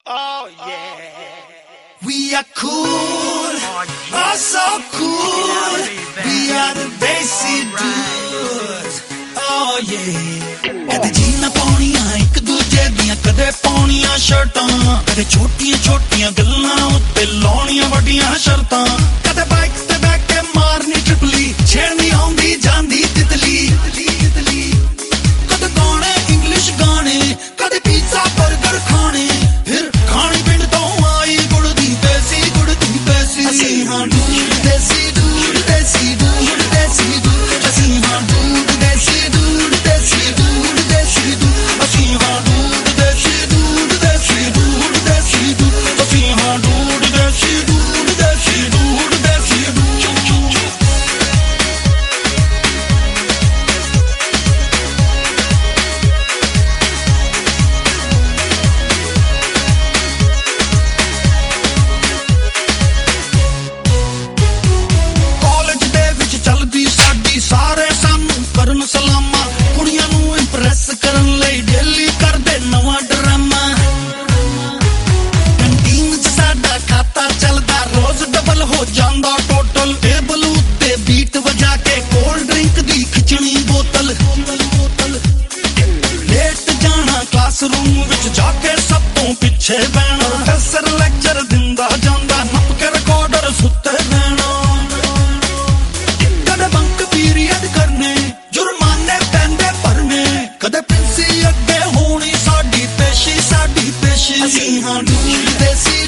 Oh yeah. We are cool, oh so cool. We are the Desi dudes. Oh yeah. ਕਦੇ ਜੀਨਾਂ ਪਾਉਣੀਆਂ ਇੱਕ ਦੂਜੇ ਦੀਆਂ ਕਦੇ ਪਾਉਣੀਆਂ ਸ਼ਰਟਾਂ ਕਦੇ ਛੋਟੀਆਂ ਛੋਟੀਆਂ ਗੱਲਾਂ ਉੱਤੇ ਲਾਉਣੀਆਂ ਵੱਡੀਆਂ ਸ਼ਰਤਾਂ ਕਦੇ ਬਾਈਕਸ ਤੇ ਬੈਠ ਕੇ ਮਾਰਨੀ ਟ੍ਰਿਪਲੀ ਛੇੜਨੀ ਆਉਂਦੀ ਜਾਂਦੀ ਤਿਤਲੀ ਕਦੇ ਗਾਣੇ ਇੰਗਲਿਸ਼ ਗਾਣੇ ਕਦੇ ਪੀਜ਼ਾ 버ਗਰ ਖਾਣੇ ਫਿਰ ਖਾਣੀ ਪਿੰਡ ਤੋਂ ਆਈ ਗੁੜ ਦੀ ਪੈਸੀ ਅਸੀਂ ਹਾਂ ਡੂਡ ਦੇਸੀ ਡੂਡ ਦੇਸੀ ਡੂਡ ਦੇਸੀ ਡੂਡ ਅਸੀਂ ਹਾਂ ਡੂਡ ਦੇਸੀ ਡੂਡ ਦੇਸੀ ਡੂਡ ਦੇਸੀ ਡੂਡ ਅਸੀਂ ਹਾਂ ਡੂਡ ਦੇਸੀ ਡੂਡ ਦੇਸੀ ਡੂਡ ਦੇਸੀ ਡੂਡ ਅਸੀਂ ਹਾਂ ਡੂਡ ਦੇਸੀ ਡੂਡ ਦੇਸੀ ਡੂਡ ਦੇਸੀ ਡੂਡ ਸਾਰੇ ਸਾਨੂੰ ਕਰਨ ਸਲਾਮਾਂ ਕੁੜੀਆਂ ਨੂੰ ਇੰਪ੍ਰੈਸ ਕਰਨ ਲਈ ਡੇਲੀ ਕਰਦੇ ਨਵਾਂ ਡਰਾਮਾ ਕੰਟੀਨ 'ਚ ਸਾਡਾ ਖਾਤਾ ਚੱਲਦਾ ਰੋਜ਼ ਡਬਲ ਹੋ ਜਾਂਦਾ ਟੋਟਲ ਟੇਬਲ ਉੱਤੇ ਬੀਟ ਵਜਾ ਕੇ ਕੋਲਡ ਡਰਿੰਕ ਦੀ ਖਿੱਚਣੀ ਬੋਤਲ ਲੇਟ ਜਾਣਾ ਕਲਾਸਰੂਮ ਵਿੱਚ ਜਾ ਕੇ ਸਭ ਤੋਂ ਪਿੱਛੇ ਬਹਿਣਾ ਪ੍ਰੋਫੈਸਰ ਲੈਕਚਰ ਦਿੰਦਾ ਜਾਂਦਾ ਨੱਪ ਕੇ ਰਿਕਾਰਡਰ ਸੁੱਤੇ ਰਹਿਣਾ ਕਦੇ ਪ੍ਰਿੰਸੀ ਅੱਗੇ ਹੋਣੀ ਸਾਡੀ ਪੇਸ਼ੀ ਅਸੀਂ ਹਾਂ ਡੂਡ ਦੇਸੀ